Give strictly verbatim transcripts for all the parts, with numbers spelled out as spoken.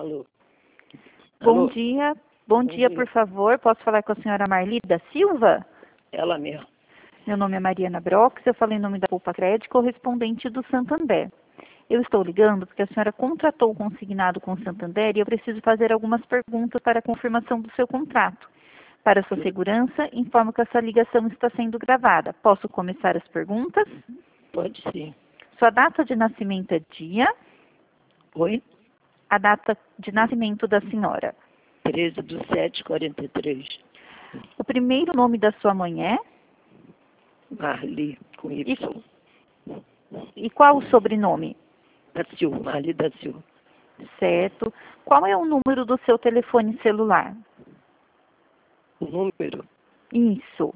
Alô? Bom Alô? dia. Bom, Bom dia, dia, por favor. Posso falar com a senhora Marli da Silva? Ela mesmo. Meu nome é Mariana Brox, eu falo em nome da Poupa Crédito, correspondente do Santander. Eu estou ligando porque a senhora contratou o consignado com o Santander e eu preciso fazer algumas perguntas para a confirmação do seu contrato. Para sua segurança, informo que essa ligação está sendo gravada. Posso começar as perguntas? Pode sim. Sua data de nascimento é dia? Oi? A data de nascimento da senhora. treze do sete, quarenta e três. O primeiro nome da sua mãe é? Marli, com Y. E qual o sobrenome? Da Silva, Marli da Silva. Certo. Qual é o número do seu telefone celular? O número Isso.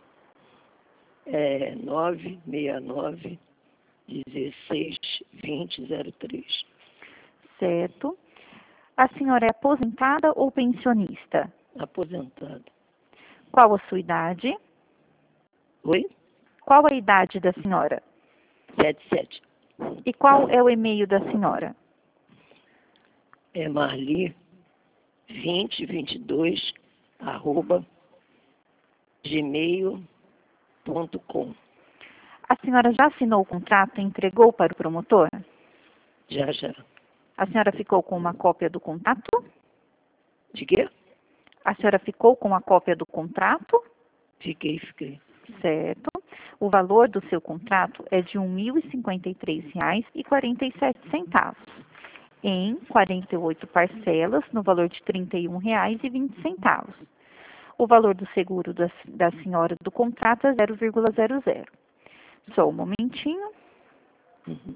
é nove seis nove, dezesseis, vinte, zero três. Certo. A senhora é aposentada ou pensionista? Aposentado. Qual a sua idade? Oi? Qual a idade da senhora? setenta e sete. E qual é o e-mail da senhora? É Marli vinte vinte e dois arroba gmail ponto com. A senhora já assinou o contrato e entregou para o promotor? Já, já. A senhora ficou com uma cópia do contrato? De quê? A senhora ficou com a cópia do contrato? Fiquei, fiquei. Certo. O valor do seu contrato é de um mil e cinquenta e três reais e quarenta e sete centavos, em quarenta e oito parcelas, no valor de trinta e um reais e vinte centavos. O valor do seguro da, da senhora do contrato é zero vírgula zero zero. Só um momentinho. Uhum.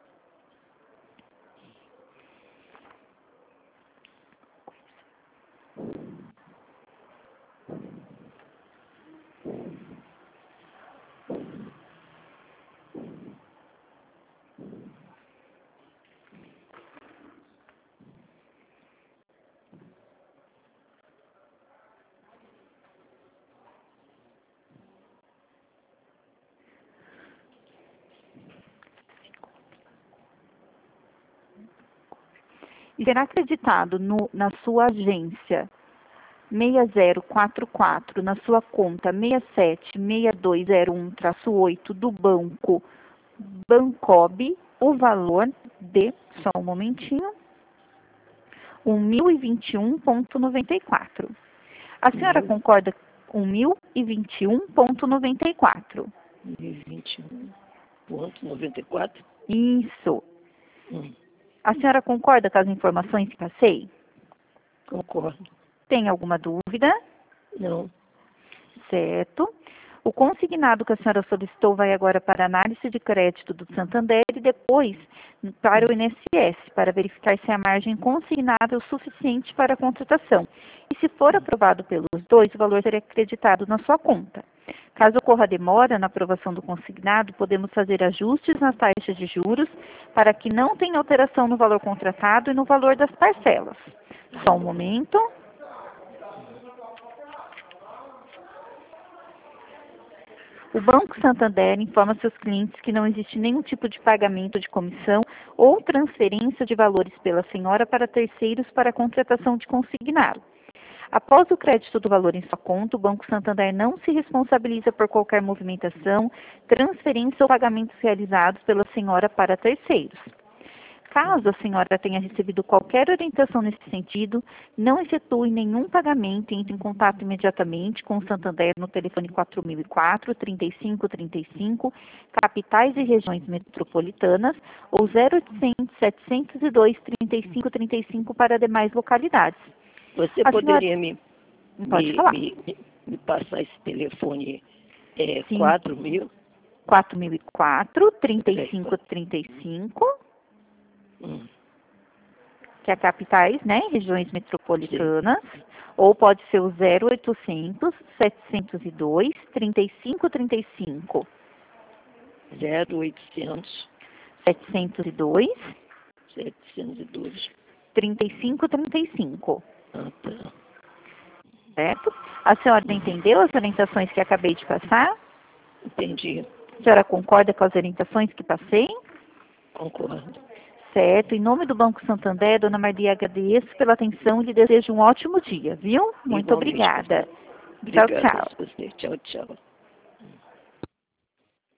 E será acreditado no, na sua agência seis zero quatro quatro, na sua conta seis sete seis dois zero um oito do banco Bancob, o valor de, só um momentinho, um mil e vinte e um reais e noventa e quatro centavos. A senhora Mil? concorda com mil e vinte e um reais e noventa e quatro centavos? mil e vinte e um ponto noventa e quatro. Isso. Hum, A senhora concorda com as informações que passei? concordo. Tem alguma dúvida? Não. Certo. O consignado que a senhora solicitou vai agora para a análise de crédito do Santander e depois para o I N S S, para verificar se a margem consignada é o suficiente para a contratação. E se for aprovado pelos dois, o valor será acreditado na sua conta. Caso ocorra demora na aprovação do consignado, podemos fazer ajustes nas taxas de juros para que não tenha alteração no valor contratado e no valor das parcelas. Só um momento. O Banco Santander informa seus clientes que não existe nenhum tipo de pagamento de comissão ou transferência de valores pela senhora para terceiros para a contratação de consignado. Após o crédito do valor em sua conta, o Banco Santander não se responsabiliza por qualquer movimentação, transferência ou pagamentos realizados pela senhora para terceiros. Caso a senhora tenha recebido qualquer orientação nesse sentido, não efetue nenhum pagamento e entre em contato imediatamente com o Santander no telefone quatro mil e quatro, trinta e cinco trinta e cinco, capitais e regiões metropolitanas, ou zero oitocentos, setecentos e dois, trinta e cinco trinta e cinco para demais localidades. Você A poderia senhora... me, Pode me, falar. me, me, me passar esse telefone é, Sim. quatro mil? quatro mil e quatro, trinta e cinco trinta e cinco, Hum, que é capitais, né, regiões metropolitanas, sim. Ou pode ser o zero oitocentos, setecentos e dois, trinta e cinco trinta e cinco. zero oitocentos, setecentos e dois, setecentos e dois. trinta e cinco trinta e cinco. Ah, tá. Certo? A senhora entendeu as orientações que acabei de passar? Entendi. A senhora concorda com as orientações que passei? Concordo. certo. Em nome do Banco Santander, dona Marli, agradeço pela atenção e lhe desejo um ótimo dia, viu? Muito Igualmente, obrigada. Obrigada Tchau, tchau. a você. Tchau, tchau.